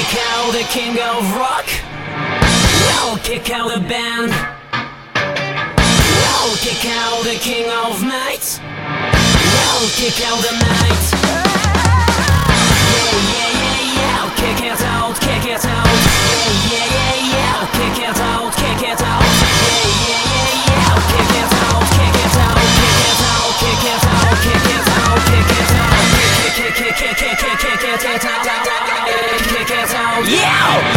kick out the king of rock. I'll kick out the band. I'll kick out the king of night. I'll kick out the night. Yeah, yeah, yeah, yeah. I'll kick it out, kick it out. Yeah, yeah, yeah, yeah. I'll kick it out, kick it out. Yeah, yeah, yeah, yeah. I'll kick it out, kick it out, kick it out, kick it out, kick it out, kick it out. Kick it out. Yeah!